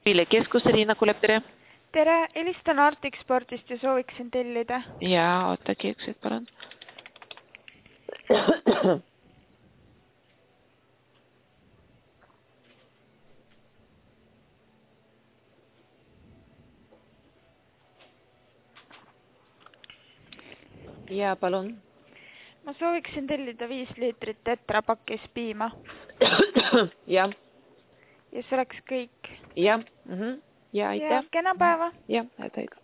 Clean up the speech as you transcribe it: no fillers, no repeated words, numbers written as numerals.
Piilekeskus, Riina Kulep, tere. Tere, helistan Arctic Sportist ja sooviksin tellida. Jaa, ootagi üks hetk, palun. Jaa, palun. Ma sooviksin tellida 5 liitrit tetrapakis piima. Jah. Ja see oleks kõik. Jah. Ja, aitäh. Ja kena päeva. Jah, aitäh.